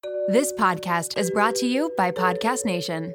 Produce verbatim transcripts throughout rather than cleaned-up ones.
This podcast is brought to you by Podcast Nation.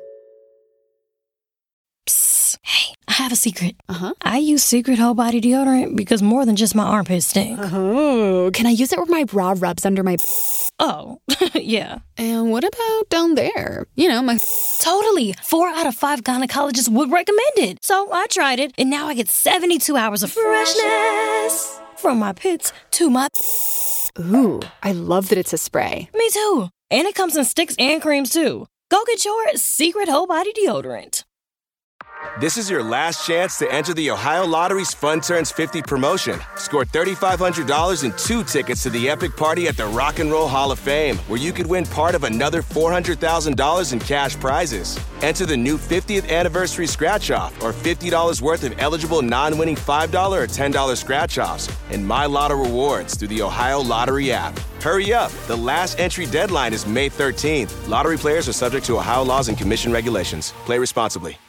Psst. Hey, I have a secret. Uh-huh. I use Secret Whole Body Deodorant because more than just my armpits stink. Oh, can I use it where my bra rubs under my... Oh, yeah. And what about down there? You know, my... Totally. Four out of five gynecologists would recommend it. So I tried it, and now I get seventy-two hours of freshness from my pits to my... Ooh, I love that it's a spray. Me too. And it comes in sticks and creams, too. Go get your Secret Whole Body Deodorant. This is your last chance to enter the Ohio Lottery's Fun Turns fifty promotion. Score three thousand five hundred dollars and two tickets to the epic party at the Rock and Roll Hall of Fame, where you could win part of another four hundred thousand dollars in cash prizes. Enter the new fiftieth anniversary scratch-off or fifty dollars worth of eligible non-winning five dollars or ten dollars scratch-offs and My Lotto rewards through the Ohio Lottery app. Hurry up. The last entry deadline is May thirteenth. Lottery players are subject to Ohio laws and commission regulations. Play responsibly.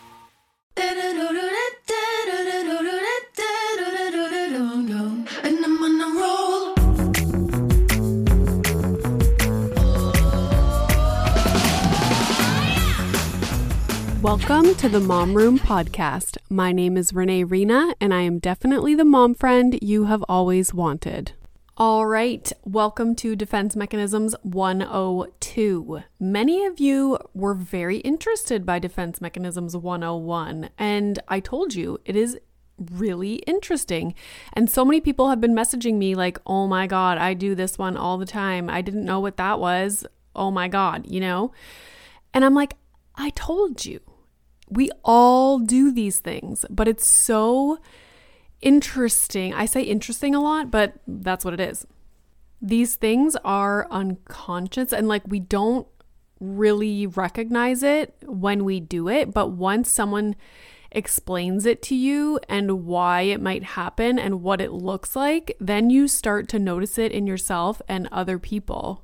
Welcome to the Mom Room Podcast. My name is Renee Rena, and I am definitely the mom friend you have always wanted. All right, welcome to Defense Mechanisms one oh two. Many of you were very interested by Defense Mechanisms one oh one, and I told you it is really interesting. And so many people have been messaging me like, oh my God, I do this one all the time. I didn't know what that was. Oh my God, you know? And I'm like, I told you. We all do these things, but it's so interesting. I say interesting a lot, but that's what it is. These things are unconscious and like we don't really recognize it when we do it, but once someone explains it to you and why it might happen and what it looks like, then you start to notice it in yourself and other people.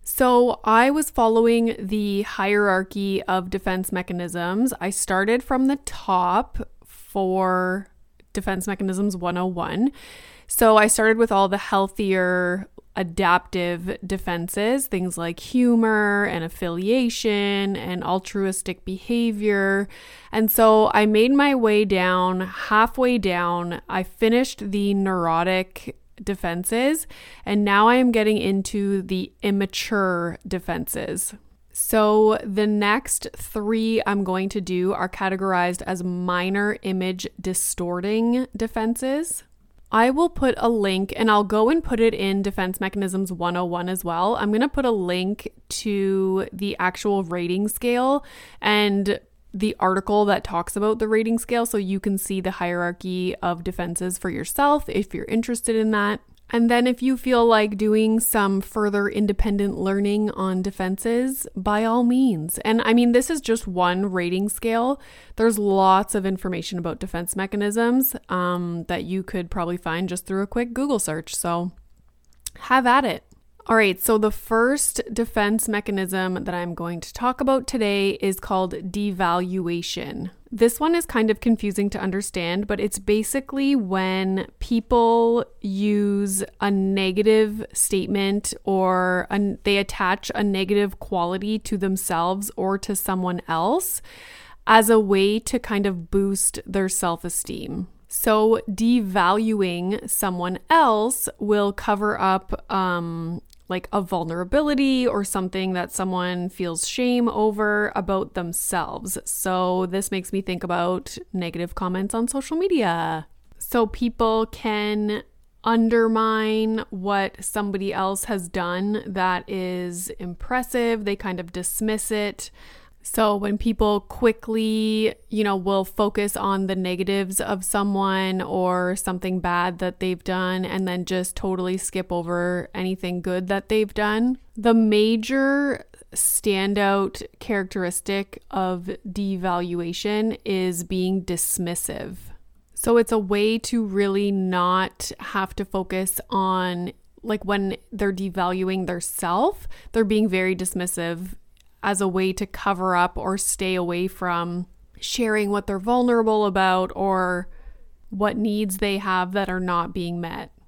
So I was following the hierarchy of defense mechanisms. I started from the top for Defense Mechanisms one oh one. So I started with all the healthier adaptive defenses, things like humor and affiliation and altruistic behavior. And so I made my way down, halfway down, I finished the neurotic defenses, and now I am getting into the immature defenses. So the next three I'm going to do are categorized as minor image distorting defenses. I will put a link, and I'll go and put it in Defense Mechanisms one oh one as well. I'm going to put a link to the actual rating scale and the article that talks about the rating scale so you can see the hierarchy of defenses for yourself if you're interested in that. And then if you feel like doing some further independent learning on defenses, by all means. And I mean, this is just one rating scale. There's lots of information about defense mechanisms um, that you could probably find just through a quick Google search. So have at it. All right, so the first defense mechanism that I'm going to talk about today is called devaluation. This one is kind of confusing to understand, but it's basically when people use a negative statement or a, they attach a negative quality to themselves or to someone else as a way to kind of boost their self-esteem. So devaluing someone else will cover up um, like a vulnerability or something that someone feels shame over about themselves. So this makes me think about negative comments on social media. So people can undermine what somebody else has done that is impressive. They kind of dismiss it. So when people quickly, you know, will focus on the negatives of someone or something bad that they've done and then just totally skip over anything good that they've done. The major standout characteristic of devaluation is being dismissive. So it's a way to really not have to focus on, like when they're devaluing their self, they're being very dismissive as a way to cover up or stay away from sharing what they're vulnerable about or what needs they have that are not being met.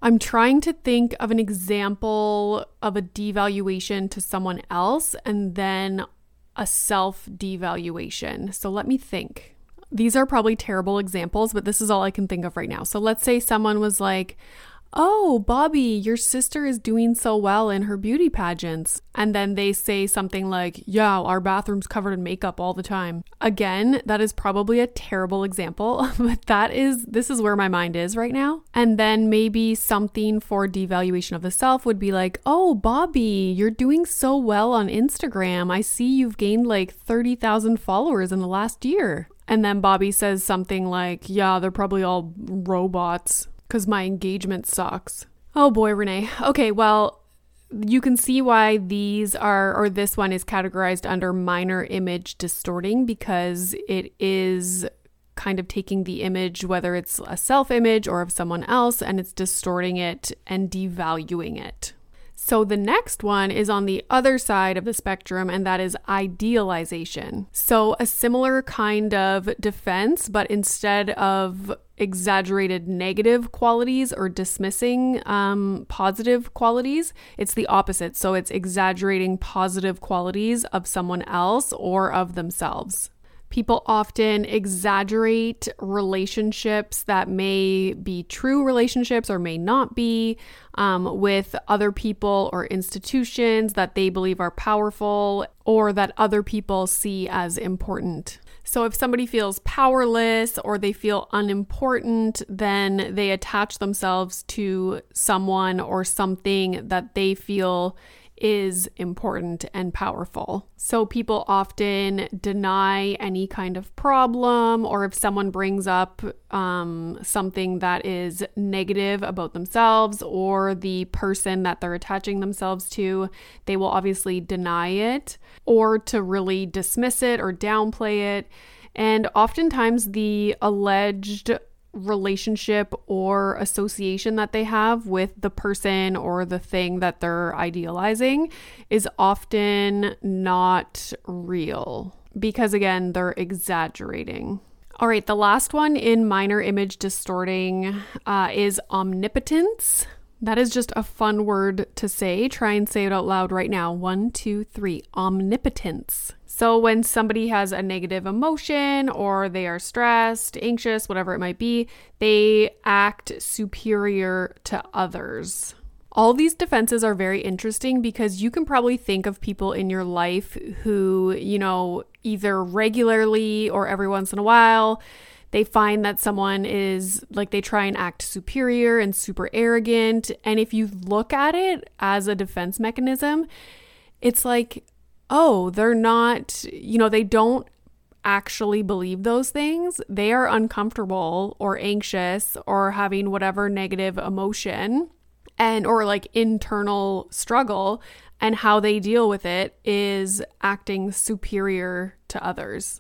I'm trying to think of an example of a devaluation to someone else and then a self-devaluation. So let me think. These are probably terrible examples, but this is all I can think of right now. So let's say someone was like, oh, Bobby, your sister is doing so well in her beauty pageants. And then they say something like, yeah, our bathroom's covered in makeup all the time. Again, that is probably a terrible example, but that is, this is where my mind is right now. And then maybe something for devaluation of the self would be like, oh, Bobby, you're doing so well on Instagram. I see you've gained like thirty thousand followers in the last year. And then Bobby says something like, yeah, they're probably all robots, because my engagement sucks. Oh boy, Renee. Okay, well, you can see why these are, or this one is categorized under minor image distorting, because it is kind of taking the image, whether it's a self-image or of someone else, and it's distorting it and devaluing it. So the next one is on the other side of the spectrum, and that is idealization. So a similar kind of defense, but instead of exaggerated negative qualities or dismissing um, positive qualities, it's the opposite. So it's exaggerating positive qualities of someone else or of themselves. People often exaggerate relationships that may be true relationships or may not be um, with other people or institutions that they believe are powerful or that other people see as important. So if somebody feels powerless or they feel unimportant, then they attach themselves to someone or something that they feel is important and powerful. So people often deny any kind of problem, or if someone brings up um, something that is negative about themselves or the person that they're attaching themselves to, they will obviously deny it or to really dismiss it or downplay it. And oftentimes the alleged relationship or association that they have with the person or the thing that they're idealizing is often not real, because again, they're exaggerating. All right, the last one in minor image distorting uh, is omnipotence. That is just a fun word to say. Try and say it out loud right now. One, two, three. Omnipotence. So when somebody has a negative emotion or they are stressed, anxious, whatever it might be, they act superior to others. All these defenses are very interesting because you can probably think of people in your life who, you know, either regularly or every once in a while, they find that someone is like, they try and act superior and super arrogant. And if you look at it as a defense mechanism, it's like, oh, they're not, you know, they don't actually believe those things. They are uncomfortable or anxious or having whatever negative emotion and or like internal struggle, and how they deal with it is acting superior to others.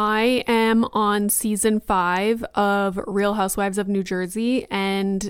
I am on season five of Real Housewives of New Jersey, and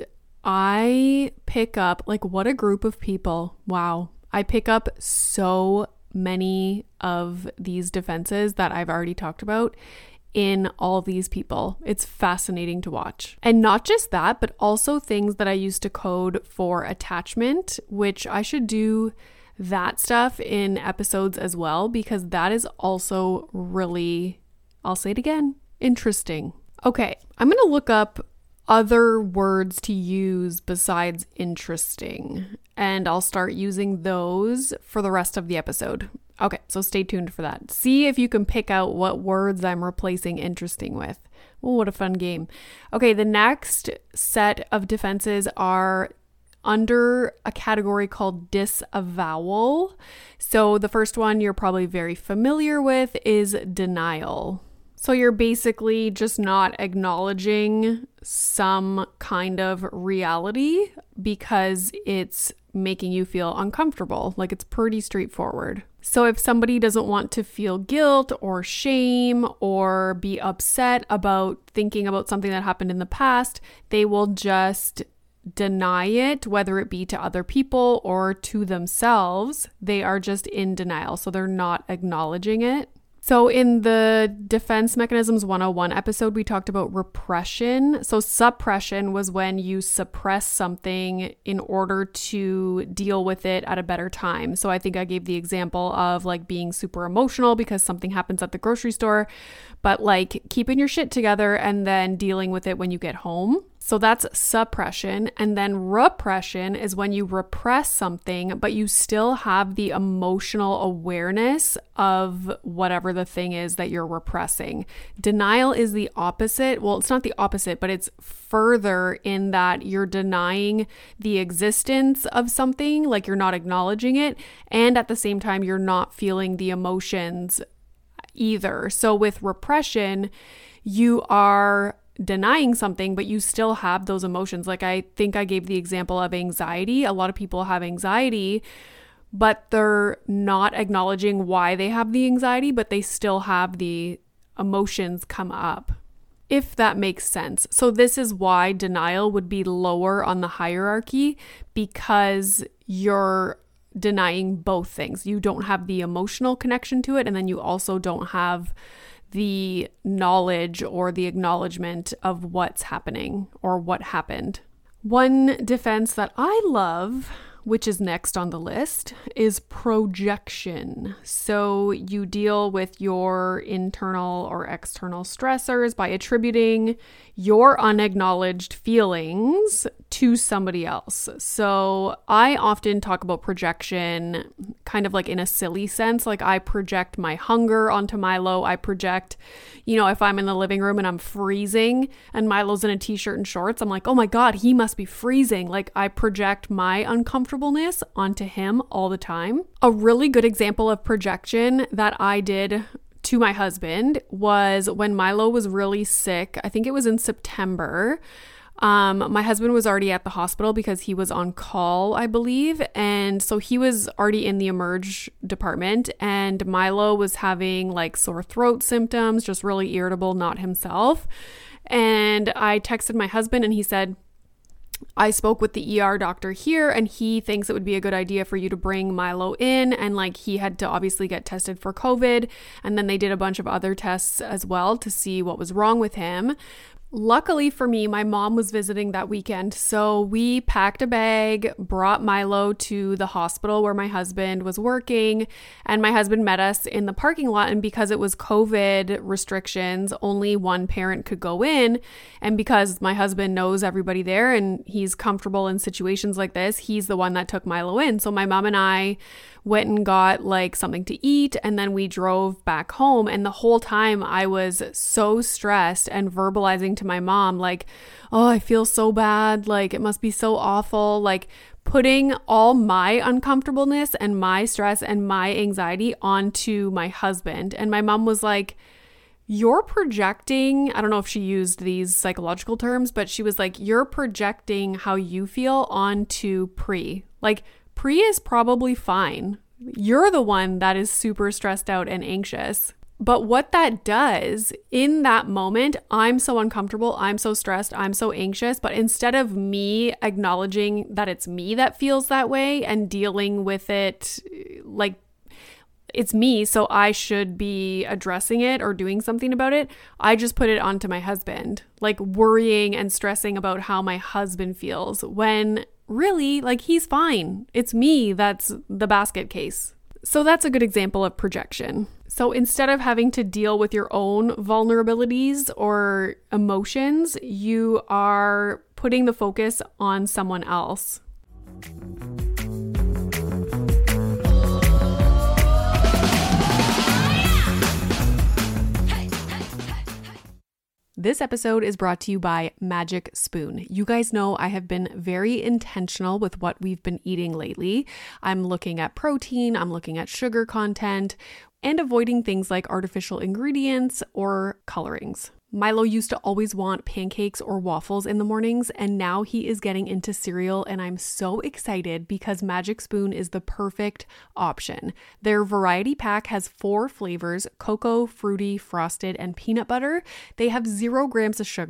I pick up, like, what a group of people. Wow. I pick up so many of these defenses that I've already talked about in all these people. It's fascinating to watch. And not just that, but also things that I used to code for attachment, which I should do that stuff in episodes as well, because that is also really, I'll say it again, interesting. Okay, I'm going to look up other words to use besides interesting, and I'll start using those for the rest of the episode. Okay, so stay tuned for that. See if you can pick out what words I'm replacing interesting with. Oh, what a fun game. Okay, the next set of defenses are under a category called disavowal. So the first one you're probably very familiar with is denial. So you're basically just not acknowledging some kind of reality because it's making you feel uncomfortable. Like, it's pretty straightforward. So if somebody doesn't want to feel guilt or shame or be upset about thinking about something that happened in the past, they will just deny it, whether it be to other people or to themselves. They are just in denial. So they're not acknowledging it. So in the Defense Mechanisms one oh one episode, we talked about repression. So suppression was when you suppress something in order to deal with it at a better time. So I think I gave the example of like being super emotional because something happens at the grocery store, but like keeping your shit together and then dealing with it when you get home. So that's suppression. And then repression is when you repress something, but you still have the emotional awareness of whatever the thing is that you're repressing. Denial is the opposite. Well, it's not the opposite, but it's further in that you're denying the existence of something, like you're not acknowledging it. And at the same time, you're not feeling the emotions either. So with repression, you are denying something, but you still have those emotions. Like I think I gave the example of anxiety. A lot of people have anxiety, but they're not acknowledging why they have the anxiety, but they still have the emotions come up, if that makes sense. So this is why denial would be lower on the hierarchy, because you're denying both things. You don't have the emotional connection to it, and then you also don't have the knowledge or the acknowledgement of what's happening or what happened. One defense that I love, which is next on the list, is projection. So you deal with your internal or external stressors by attributing your unacknowledged feelings to somebody else. So I often talk about projection kind of like in a silly sense. Like I project my hunger onto Milo. I project, you know, if I'm in the living room and I'm freezing and Milo's in a t-shirt and shorts, I'm like, oh my God, he must be freezing. Like I project my uncomfortableness onto him all the time. A really good example of projection that I did to my husband was when Milo was really sick. I think it was in September. Um, my husband was already at the hospital because he was on call, I believe. And so he was already in the emerge department, and Milo was having like sore throat symptoms, just really irritable, not himself. And I texted my husband and he said, I spoke with the E R doctor here and he thinks it would be a good idea for you to bring Milo in. And like he had to obviously get tested for COVID. And then they did a bunch of other tests as well to see what was wrong with him. Luckily for me, my mom was visiting that weekend, so we packed a bag, brought Milo to the hospital where my husband was working, and my husband met us in the parking lot. And because it was COVID restrictions, only one parent could go in, and because my husband knows everybody there and he's comfortable in situations like this, he's the one that took Milo in. So my mom and I went and got like something to eat, and then we drove back home. And the whole time I was so stressed and verbalizing to my mom like, oh, I feel so bad, like it must be so awful, like putting all my uncomfortableness and my stress and my anxiety onto my husband. And my mom was like, you're projecting, I don't know if she used these psychological terms, but she was like, you're projecting how you feel onto Pri. Like Pri is probably fine. You're the one that is super stressed out and anxious. But what that does in that moment, I'm so uncomfortable, I'm so stressed, I'm so anxious. But instead of me acknowledging that it's me that feels that way and dealing with it like it's me, so I should be addressing it or doing something about it, I just put it onto my husband, like worrying and stressing about how my husband feels, when really, like, he's fine. It's me that's the basket case. So that's a good example of projection. So instead of having to deal with your own vulnerabilities or emotions, you are putting the focus on someone else. This episode is brought to you by Magic Spoon. You guys know I have been very intentional with what we've been eating lately. I'm looking at protein, I'm looking at sugar content, and avoiding things like artificial ingredients or colorings. Milo used to always want pancakes or waffles in the mornings, and now he is getting into cereal, and I'm so excited because Magic Spoon is the perfect option. Their variety pack has four flavors: cocoa, fruity, frosted, and peanut butter. They have zero grams of sugar,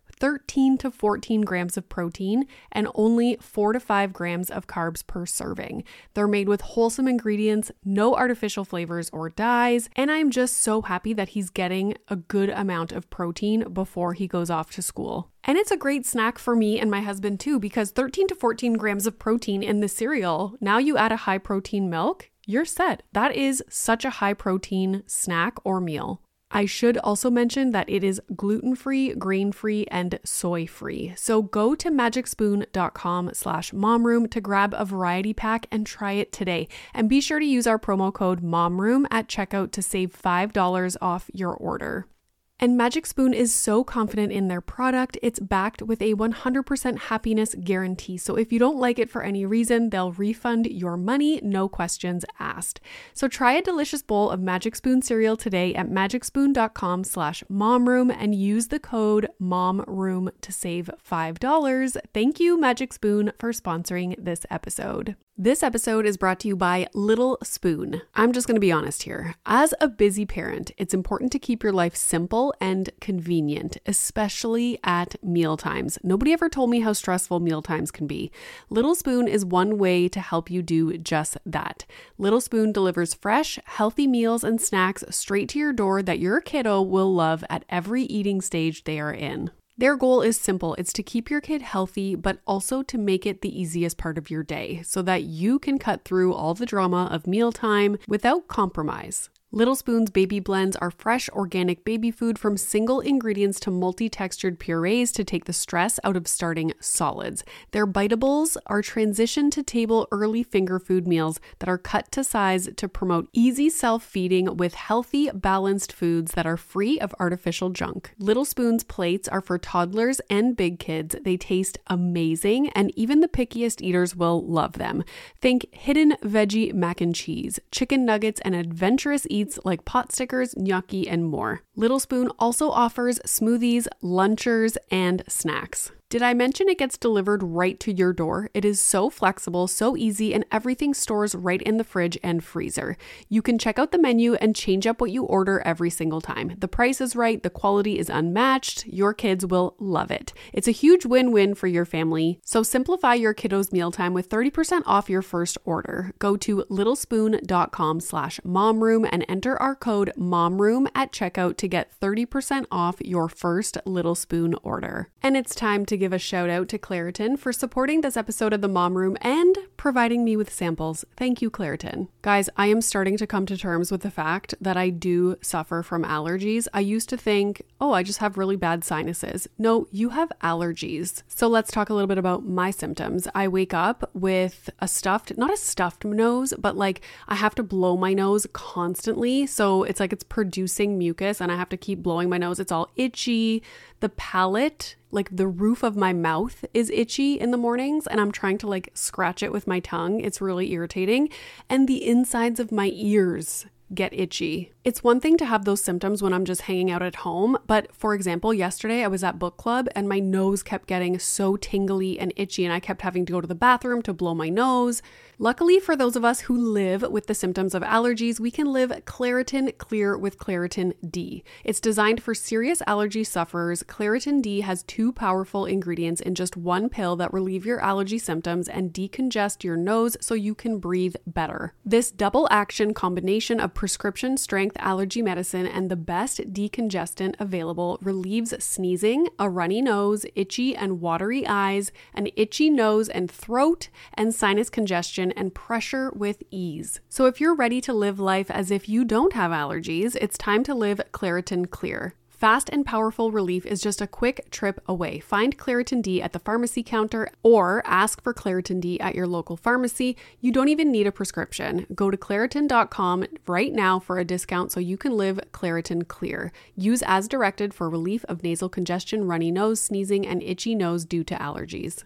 thirteen to fourteen grams of protein and only four to five grams of carbs per serving. They're made with wholesome ingredients, no artificial flavors or dyes, and I'm just so happy that he's getting a good amount of protein before he goes off to school. And it's a great snack for me and my husband too, because thirteen to fourteen grams of protein in the cereal, now you add a high protein milk, you're set. That is such a high protein snack or meal. I should also mention that it is gluten-free, grain-free, and soy-free. So go to magicspoon.com slash momroom to grab a variety pack and try it today. And be sure to use our promo code momroom at checkout to save five dollars off your order. And Magic Spoon is so confident in their product, it's backed with a one hundred percent happiness guarantee. So if you don't like it for any reason, they'll refund your money, no questions asked. So try a delicious bowl of Magic Spoon cereal today at magicspoon.com slash momroom and use the code momroom to save five dollars. Thank you, Magic Spoon, for sponsoring this episode. This episode is brought to you by Little Spoon. I'm just going to be honest here. As a busy parent, it's important to keep your life simple and convenient, especially at mealtimes. Nobody ever told me how stressful mealtimes can be. Little Spoon is one way to help you do just that. Little Spoon delivers fresh, healthy meals and snacks straight to your door that your kiddo will love at every eating stage they are in. Their goal is simple. It's to keep your kid healthy, but also to make it the easiest part of your day so that you can cut through all the drama of mealtime without compromise. Little Spoon's baby blends are fresh, organic baby food from single ingredients to multi-textured purees to take the stress out of starting solids. Their biteables are transition to table early finger food meals that are cut to size to promote easy self-feeding with healthy, balanced foods that are free of artificial junk. Little Spoon's plates are for toddlers and big kids. They taste amazing, and even the pickiest eaters will love them. Think hidden veggie mac and cheese, chicken nuggets, and adventurous eats like pot stickers, gnocchi, and more. Little Spoon also offers smoothies, lunchers, and snacks. Did I mention it gets delivered right to your door? It is so flexible, so easy, and everything stores right in the fridge and freezer. You can check out the menu and change up what you order every single time. The price is right, the quality is unmatched, your kids will love it. It's a huge win-win for your family, so simplify your kiddos' mealtime with thirty percent off your first order. Go to littlespoon.com slash momroom and enter our code momroom at checkout to get thirty percent off your first Little Spoon order. And it's time to give a shout out to Claritin for supporting this episode of the Mom Room and providing me with samples. Thank you, Claritin. Guys, I am starting to come to terms with the fact that I do suffer from allergies. I used to think, oh, I just have really bad sinuses. No, you have allergies. So let's talk a little bit about my symptoms. I wake up with a stuffed, not a stuffed nose, but like I have to blow my nose constantly. So it's like it's producing mucus and I have to keep blowing my nose. It's all itchy. The palate, like the roof of my mouth is itchy in the mornings and I'm trying to like scratch it with my tongue. It's really irritating. And the insides of my ears get itchy. It's one thing to have those symptoms when I'm just hanging out at home, but for example, yesterday I was at book club and my nose kept getting so tingly and itchy and I kept having to go to the bathroom to blow my nose. Luckily for those of us who live with the symptoms of allergies, we can live Claritin Clear with Claritin D. It's designed for serious allergy sufferers. Claritin D has two powerful ingredients in just one pill that relieve your allergy symptoms and decongest your nose so you can breathe better. This double action combination of prescription strength allergy medicine and the best decongestant available relieves sneezing, a runny nose, itchy and watery eyes, an itchy nose and throat, and sinus congestion and pressure with ease. So if you're ready to live life as if you don't have allergies, it's time to live Claritin Clear. Fast and powerful relief is just a quick trip away. Find Claritin D at the pharmacy counter or ask for Claritin D at your local pharmacy. You don't even need a prescription. Go to Claritin dot com right now for a discount so you can live Claritin Clear. Use as directed for relief of nasal congestion, runny nose, sneezing, and itchy nose due to allergies.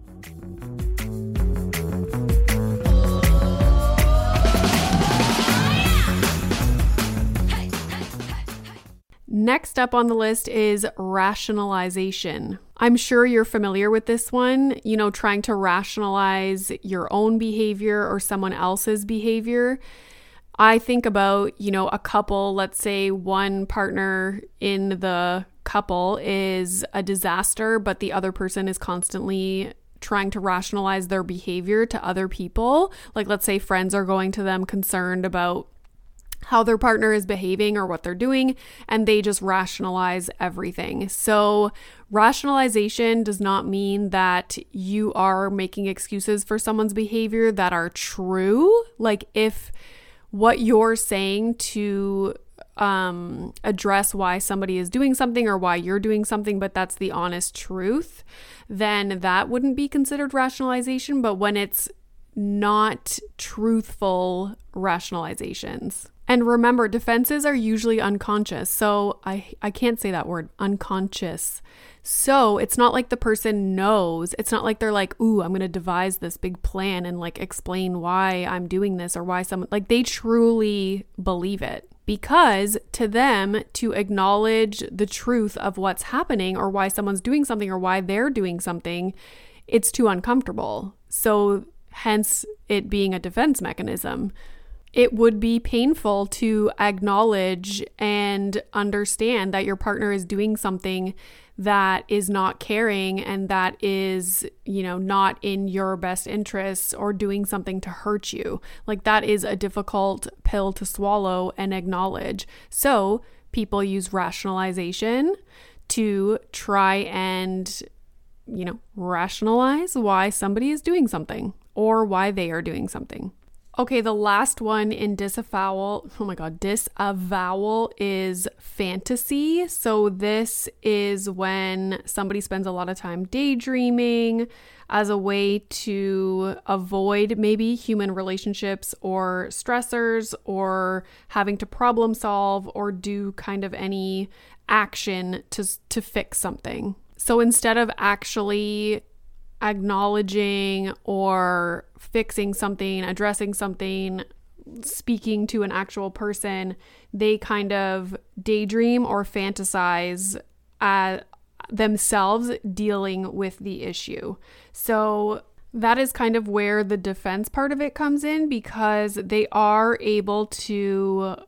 Next up on the list is rationalization. I'm sure you're familiar with this one, you know, trying to rationalize your own behavior or someone else's behavior. I think about, you know, a couple, let's say one partner in the couple is a disaster, but the other person is constantly trying to rationalize their behavior to other people. Like, let's say friends are going to them concerned about how their partner is behaving or what they're doing, and they just rationalize everything. So rationalization does not mean that you are making excuses for someone's behavior that are true. Like, if what you're saying to um, address why somebody is doing something or why you're doing something, but that's the honest truth, then that wouldn't be considered rationalization. But when it's not truthful rationalizations. And remember, defenses are usually unconscious. So I, I can't say that word, unconscious. So it's not like the person knows. It's not like they're like, ooh, I'm going to devise this big plan and like explain why I'm doing this or why someone, like they truly believe it. Because to them, to acknowledge the truth of what's happening or why someone's doing something or why they're doing something, it's too uncomfortable. So hence it being a defense mechanism. It would be painful to acknowledge and understand that your partner is doing something that is not caring and that is, you know, not in your best interests or doing something to hurt you. Like, that is a difficult pill to swallow and acknowledge. So people use rationalization to try and, you know, rationalize why somebody is doing something or why they are doing something. Okay, the last one in disavowal, oh my God, disavowal is fantasy. So this is when somebody spends a lot of time daydreaming as a way to avoid maybe human relationships or stressors or having to problem solve or do kind of any action to, to fix something. So instead of actually acknowledging or fixing something, addressing something, speaking to an actual person, they kind of daydream or fantasize uh, themselves dealing with the issue. So that is kind of where the defense part of it comes in, because they are able to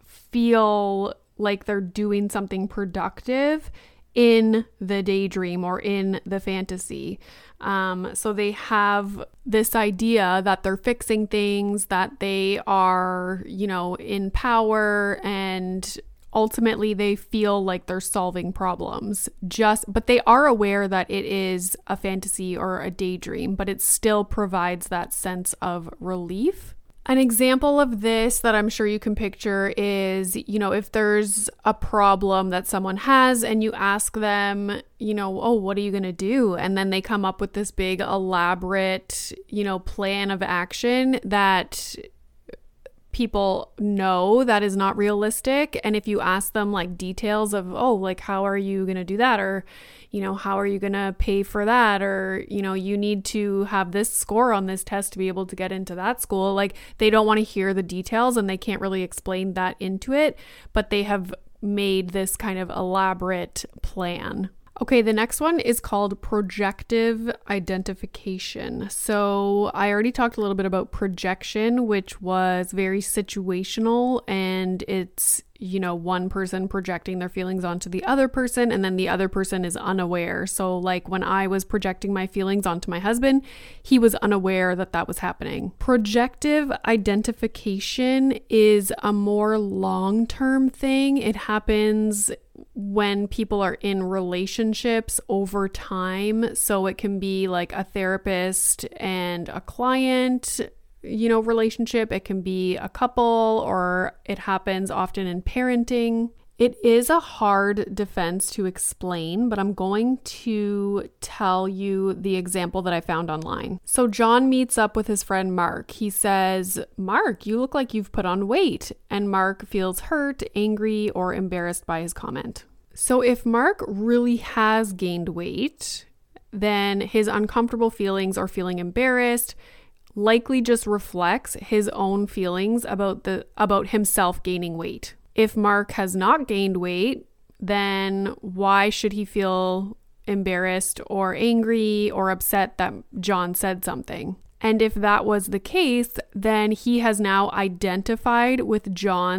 feel like they're doing something productive in the daydream or in the fantasy. Um, so they have this idea that they're fixing things, that they are, you know, in power, and ultimately they feel like they're solving problems. Just, but they are aware that it is a fantasy or a daydream, but it still provides that sense of relief. An example of this that I'm sure you can picture is, you know, if there's a problem that someone has and you ask them, you know, oh, what are you going to do? And then they come up with this big elaborate, you know, plan of action that people know that is not realistic. And if you ask them like details of, oh, like, how are you going to do that? Or, you know, how are you going to pay for that? Or, you know, you need to have this score on this test to be able to get into that school. Like, they don't want to hear the details and they can't really explain that into it, but they have made this kind of elaborate plan. Okay, the next one is called projective identification. So I already talked a little bit about projection, which was very situational, and it's, you know, one person projecting their feelings onto the other person, and then the other person is unaware. So like when I was projecting my feelings onto my husband, he was unaware that that was happening. Projective identification is a more long-term thing. It happens when people are in relationships over time. So it can be like a therapist and a client, you know, relationship. It can be a couple, or it happens often in parenting. It is a hard defense to explain, but I'm going to tell you the example that I found online. So John meets up with his friend Mark. He says, "Mark, you look like you've put on weight." And Mark feels hurt, angry, or embarrassed by his comment. So if Mark really has gained weight, then his uncomfortable feelings or feeling embarrassed likely just reflects his own feelings about the about himself gaining weight. If Mark has not gained weight, then why should he feel embarrassed or angry or upset that John said something? And if that was the case, then he has now identified with John's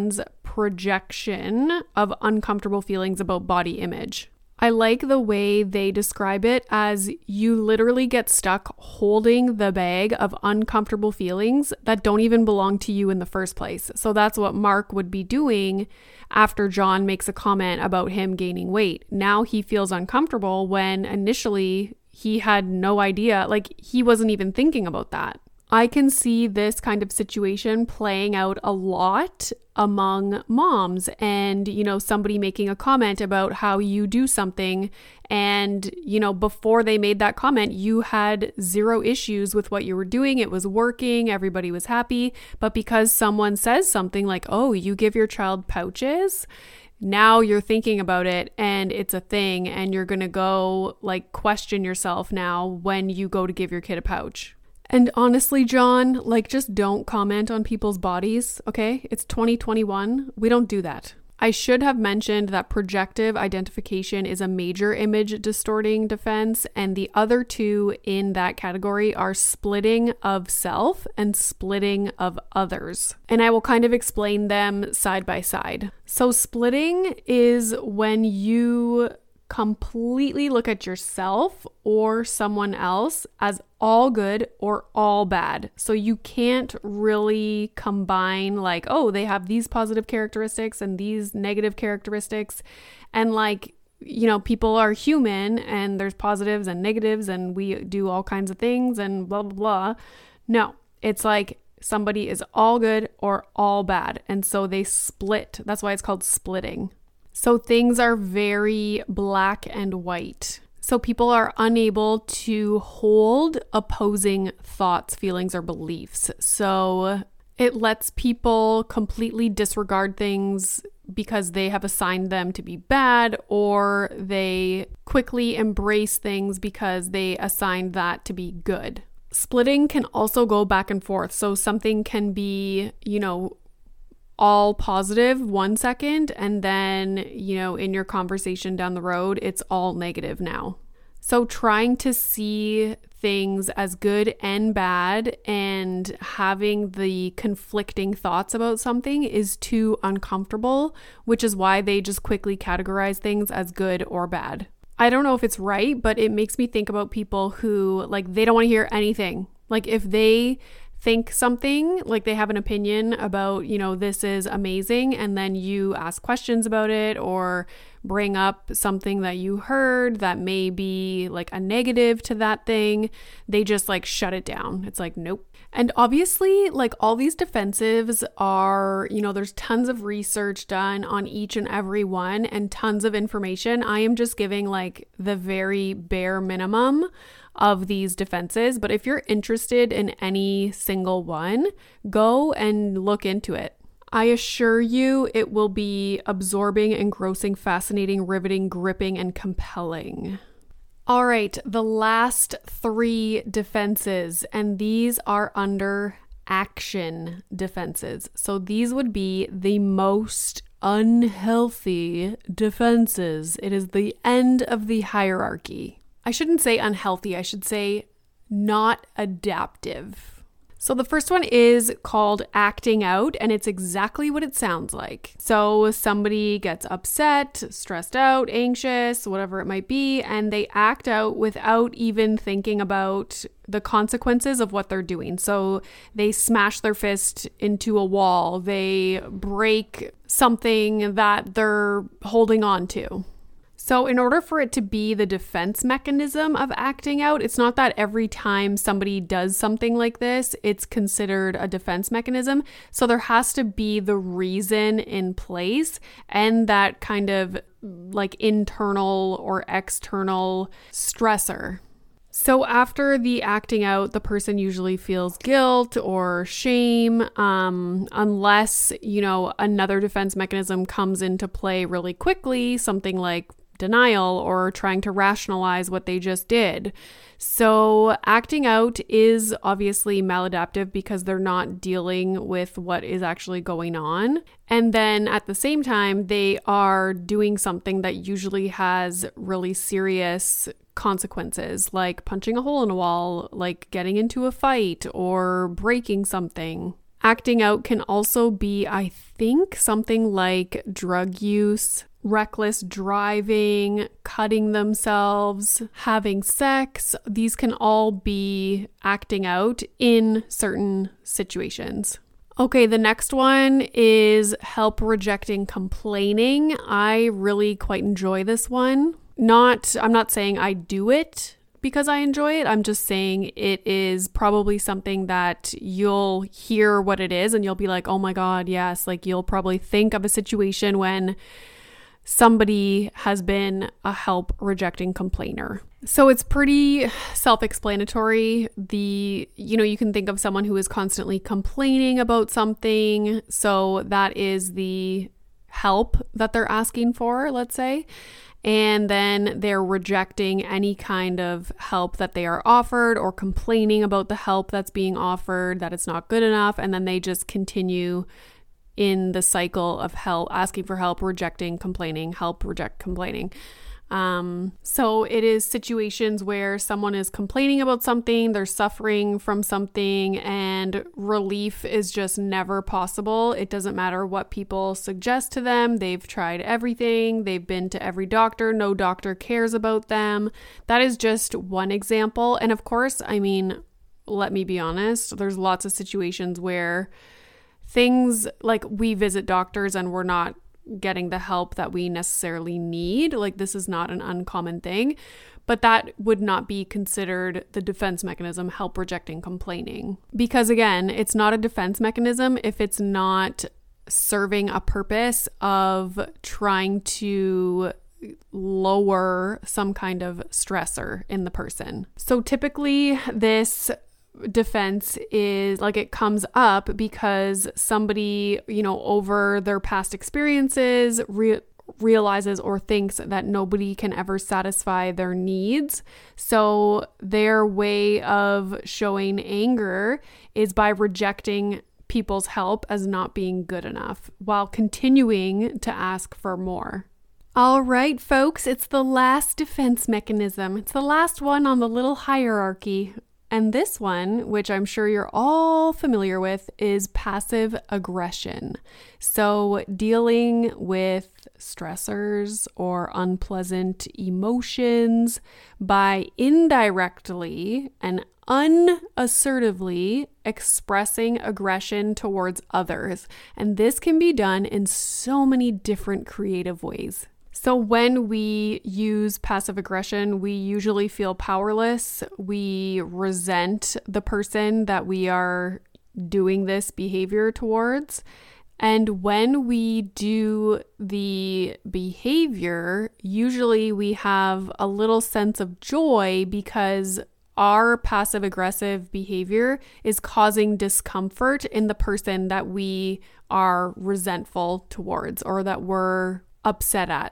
projection of uncomfortable feelings about body image. I like the way they describe it as you literally get stuck holding the bag of uncomfortable feelings that don't even belong to you in the first place. So that's what Mark would be doing after John makes a comment about him gaining weight. Now he feels uncomfortable when initially he had no idea, like he wasn't even thinking about that. I can see this kind of situation playing out a lot among moms and, you know, somebody making a comment about how you do something and, you know, before they made that comment, you had zero issues with what you were doing. It was working. Everybody was happy. But because someone says something like, oh, you give your child pouches, now you're thinking about it and it's a thing and you're going to go like question yourself now when you go to give your kid a pouch. And honestly, John, like just don't comment on people's bodies, okay? It's twenty twenty-one. We don't do that. I should have mentioned that projective identification is a major image distorting defense, and the other two in that category are splitting of self and splitting of others. And I will kind of explain them side by side. So splitting is when you completely look at yourself or someone else as all good or all bad. So you can't really combine like, oh, they have these positive characteristics and these negative characteristics. And like, you know, people are human and there's positives and negatives and we do all kinds of things and blah, blah, blah. No, it's like somebody is all good or all bad. And so they split. That's why it's called splitting. So things are very black and white. So people are unable to hold opposing thoughts, feelings, or beliefs. So it lets people completely disregard things because they have assigned them to be bad, or they quickly embrace things because they assigned that to be good. Splitting can also go back and forth. So something can be, you know, all positive one second, and then, you know, in your conversation down the road, it's all negative now. So trying to see things as good and bad and having the conflicting thoughts about something is too uncomfortable, which is why they just quickly categorize things as good or bad. I don't know if it's right, but it makes me think about people who, like, they don't want to hear anything. Like, if they think something, like they have an opinion about, you know, this is amazing, and then you ask questions about it or bring up something that you heard that may be like a negative to that thing, they just like shut it down. It's like, nope. And obviously, like all these defensives are, you know, there's tons of research done on each and every one and tons of information. I am just giving like the very bare minimum of these defenses. But if you're interested in any single one, go and look into it. I assure you it will be absorbing, engrossing, fascinating, riveting, gripping, and compelling. All right, the last three defenses, and these are under action defenses. So these would be the most unhealthy defenses. It is the end of the hierarchy. I shouldn't say unhealthy, I should say not adaptive. So the first one is called acting out, and it's exactly what it sounds like. So somebody gets upset, stressed out, anxious, whatever it might be, and they act out without even thinking about the consequences of what they're doing. So they smash their fist into a wall, they break something that they're holding on to. So in order for it to be the defense mechanism of acting out, it's not that every time somebody does something like this, it's considered a defense mechanism. So there has to be the reason in place and that kind of like internal or external stressor. So after the acting out, the person usually feels guilt or shame, um, unless, you know, another defense mechanism comes into play really quickly, something like denial or trying to rationalize what they just did. So acting out is obviously maladaptive because they're not dealing with what is actually going on. And then at the same time, they are doing something that usually has really serious consequences, like punching a hole in a wall, like getting into a fight or breaking something. Acting out can also be, I think, something like drug use, reckless driving, cutting themselves, having sex. These can all be acting out in certain situations. Okay, the next one is help rejecting complaining. I really quite enjoy this one. Not, I'm not saying I do it because I enjoy it. I'm just saying it is probably something that you'll hear what it is and you'll be like, oh my God, yes. Like you'll probably think of a situation when somebody has been a help rejecting complainer. So it's pretty self-explanatory. The, you know, you can think of someone who is constantly complaining about something. So that is the help that they're asking for, let's say. And then they're rejecting any kind of help that they are offered or complaining about the help that's being offered, that it's not good enough. And then they just continue in the cycle of help, asking for help, rejecting, complaining, help, reject, complaining. Um, so it is situations where someone is complaining about something, they're suffering from something, and relief is just never possible. It doesn't matter what people suggest to them. They've tried everything. They've been to every doctor. No doctor cares about them. That is just one example. And of course, I mean, let me be honest, there's lots of situations where things like we visit doctors and we're not getting the help that we necessarily need. Like this is not an uncommon thing, but that would not be considered the defense mechanism, help rejecting complaining. Because again, it's not a defense mechanism if it's not serving a purpose of trying to lower some kind of stressor in the person. So typically this defense is like it comes up because somebody, you know, over their past experiences re- realizes or thinks that nobody can ever satisfy their needs. So their way of showing anger is by rejecting people's help as not being good enough while continuing to ask for more. All right, folks, it's the last defense mechanism. It's the last one on the little hierarchy. And this one, which I'm sure you're all familiar with, is passive aggression. So dealing with stressors or unpleasant emotions by indirectly and unassertively expressing aggression towards others. And this can be done in so many different creative ways. So when we use passive aggression, we usually feel powerless. We resent the person that we are doing this behavior towards. And when we do the behavior, usually we have a little sense of joy because our passive aggressive behavior is causing discomfort in the person that we are resentful towards or that we're upset at.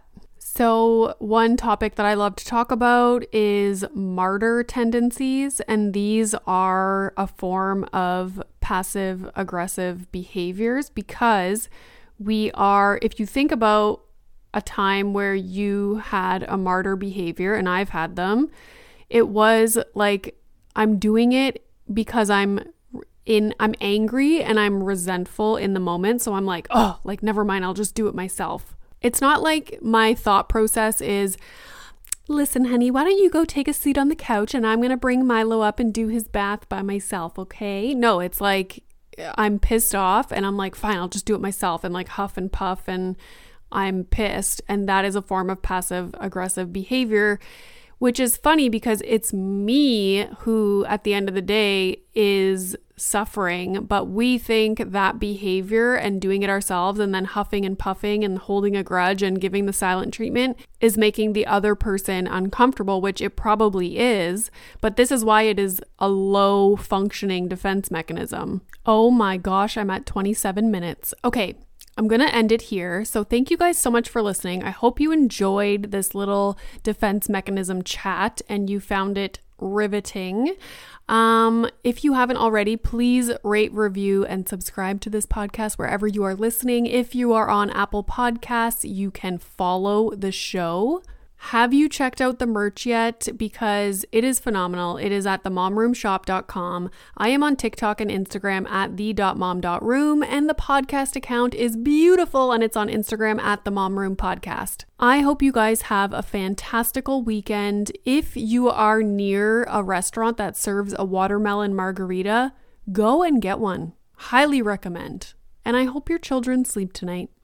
So one topic that I love to talk about is martyr tendencies, and these are a form of passive aggressive behaviors because we are, if you think about a time where you had a martyr behavior, and I've had them, it was like I'm doing it because I'm in, I'm angry and I'm resentful in the moment. So I'm like, oh, like never mind, I'll just do it myself. It's not like my thought process is, listen, honey, why don't you go take a seat on the couch and I'm going to bring Milo up and do his bath by myself, okay? No, it's like I'm pissed off and I'm like, fine, I'll just do it myself and like huff and puff and I'm pissed. And that is a form of passive aggressive behavior, which is funny because it's me who at the end of the day is suffering, but we think that behavior and doing it ourselves and then huffing and puffing and holding a grudge and giving the silent treatment is making the other person uncomfortable, which it probably is, but this is why it is a low functioning defense mechanism. Oh my gosh, I'm at twenty-seven minutes. Okay, I'm going to end it here. So thank you guys so much for listening. I hope you enjoyed this little defense mechanism chat and you found it riveting. Um, if you haven't already, please rate, review, and subscribe to this podcast wherever you are listening. If you are on Apple Podcasts, you can follow the show Have you checked out the merch yet? Because it is phenomenal. It is at the mom room shop dot com. I am on TikTok and Instagram at the dot mom dot room, and the podcast account is beautiful and it's on Instagram at the Mom Room Podcast. I hope you guys have a fantastical weekend. If you are near a restaurant that serves a watermelon margarita, go and get one. Highly recommend. And I hope your children sleep tonight.